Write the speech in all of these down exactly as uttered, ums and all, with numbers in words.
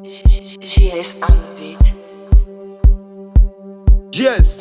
G S on the beat. G S.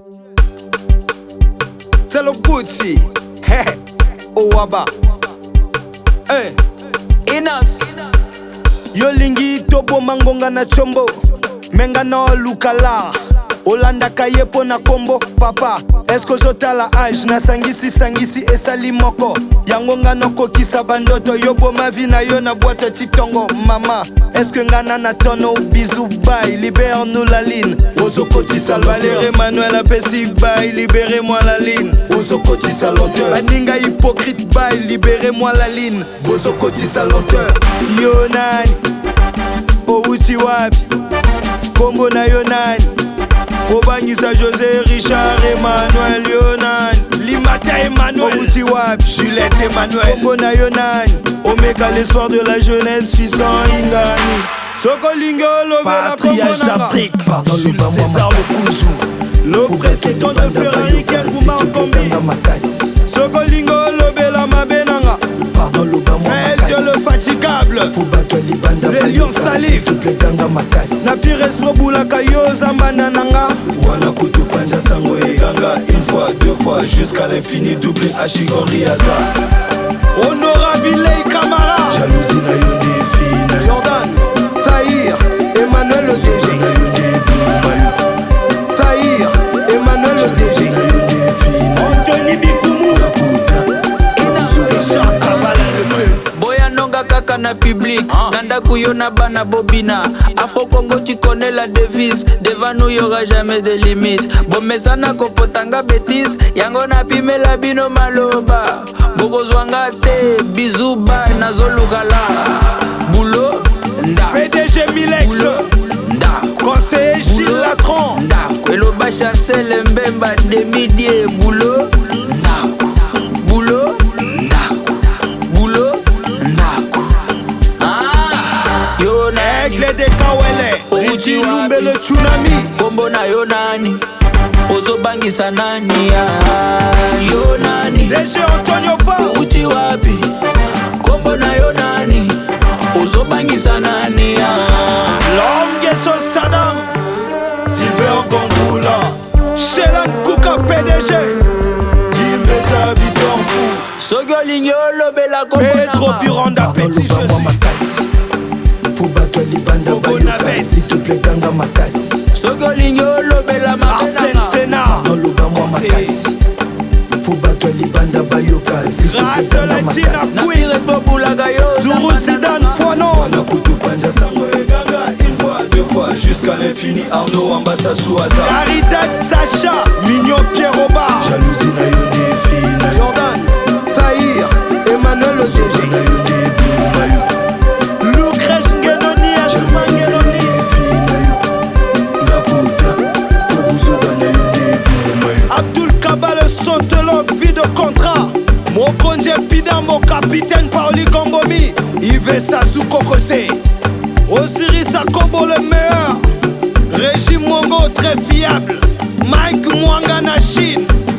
C'est le Gucci. Hey, Owaba. Hey. Inos. Yolingi topo mangonga na chombo. Menga no lukala. Olanda kayepo na kombo. Papa, esko zota la age. Na sangisi sangisi esali moko. Yangonga no kokisa bandoto. Yobo mavi na yo na boîte chitongo. Mama, eske ngana na tono. Bisous bye, libère-nous la ligne. Ozokoti Salvaler, Emmanuel Apesi bye, libérez-moi la ligne. Ozokoti Salenteur, Baninga hypocrite bye, libérez-moi la ligne. Ozokoti Salenteur, Yonani, Ouchi wapi, Kombo na Yonani, Obangisa José Richard Emmanuel Yonani, Limata Emmanuel, Ouchi wapi, Juliette Emmanuel, Kombo na Yonani, Omega l'espoir de la jeunesse, fils en Ingani. Sokolingo lovela Patriage d'Afrique, pardon le bas moi le président de Ferrari Kengouma Kombi. Sokolingo lobela mabenanga, pardon le bas moi le fatigable, les lions salifs, na pire esprit boulaka yo zambana nanga. Wana kutu panja sango eganga, une fois, deux fois, jusqu'à l'infini, double Achigori Aza. Honorable Lei Camara, jalousie na yoni fina Jordan Saïr, Emmanuel O D G Saïr, Emmanuel O D G Anthony Bikoumou Boya nonga kaka na public Nanda kuyona bana bobina Afro Congo tu connais la devise Devant nous y'aura jamais de limite Bomesana kofotanga bêtise Yango na pime la bino maloba Bokozwanga te Bisous bye nazolugala Boulot P D G Milex, conseiller Gilles Latron, Eloba Chancel Mbemba Demidie Boulot Boulot Boulot Ah Yonani Aigle de Kawele, Riji Lumbe le Tsunami, Kombo na Yonani Ozobangisa nani Yonani D G Antonio Pa, Uti wapi Kombo na Yonani Ozobangisa nani L'homme Gesso Saddam, Sylvain Gongoula, Shelan Kouka P D G, Guimeta Bitorfou, Sogolingo lobela kombo Pedro Biranda Petit Jésus, Foubato Libanda Bayoka, s'il te plaît Ganga Makasi. Sogolingo lobela Arsène mabenanga Sénat, Dans le bas moi Makasi. Foubato Libanda Bayoka, s'il te plaît Ganga Makasi. Napire bobulaga yo Zuru Zidane Fono, Nakutu Panja Sango Eganga, une fois, deux fois, jusqu'à l'infini, Arnaud Ambassa Souaza, Caridad Sacha, Mignon Pierre Robard, Jalousie na yoni fina Jordan Saïr, Emmanuel O D G na yoni Boumayo. Lucrèce Ngedoni, Asuma Ngedoni, Fina yo Nakuta Obuzoba na yoni Boumayo. Abdul Kaba le sontologue, vie de contrat, Mokonje Pidambo, capitaine Paoli Gombomi, Yves Sassou Kokose, Osiris Akobo le meilleur, Régime Mongo très fiable, Mike Mwanga na Chine,